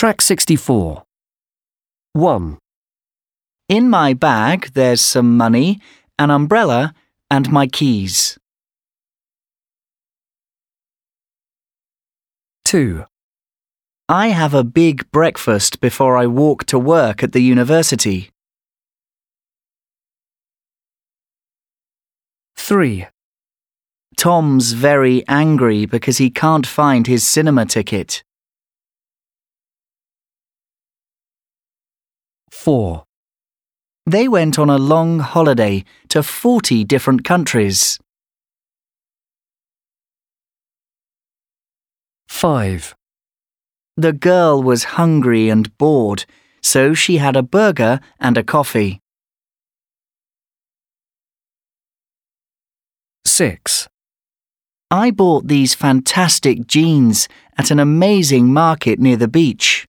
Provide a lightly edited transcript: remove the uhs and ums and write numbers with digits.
Track 64. 1, In my bag there's some money, an umbrella, and my keys. 2, I have a big breakfast before I walk to work at the university. 3, Tom's very angry because he can't find his cinema ticket. 4, They went on a long holiday to 40 different countries. 5, The girl was hungry and bored, so she had a burger and a coffee. 6, I bought these fantastic jeans at an amazing market near the beach.